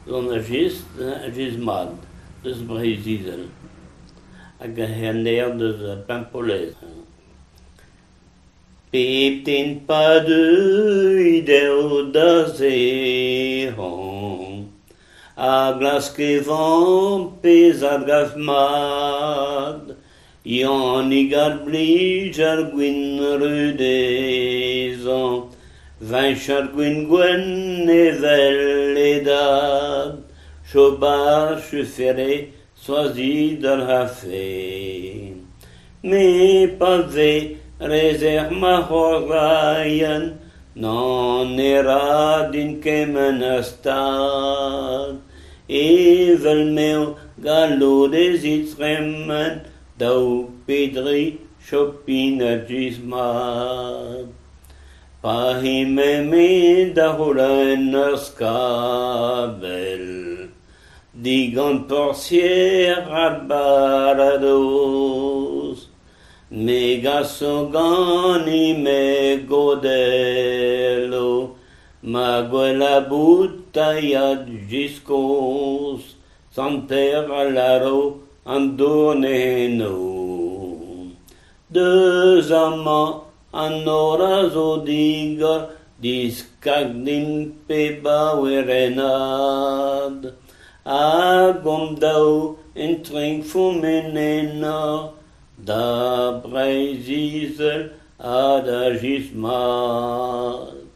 son a gismad, deus Brésil, hag a henner deus Paimpolez. Pep ten pa deuit eo da zehan, a glas kevan pezad gaf mad, yannig ar blij ar gwin rudezan, vainch ar gwin gwen evel edad, chobar chufere soazid ar hafe. Me pa ve rezer ma c'horgaien, nan era din kemen astad, evel meo galod ezit remmen, daou pedri chopin a gismad. Pa hime me da holen ar skabel, digant porsier a baradoz, me gaso gani me godelo, ma gwella boutaiad giskos, santer alaro an dourneno. Deus amants an ora zo diga, diskag din pe bawerenad, a gom daou en trink fumenena, da Brésil a da gismad.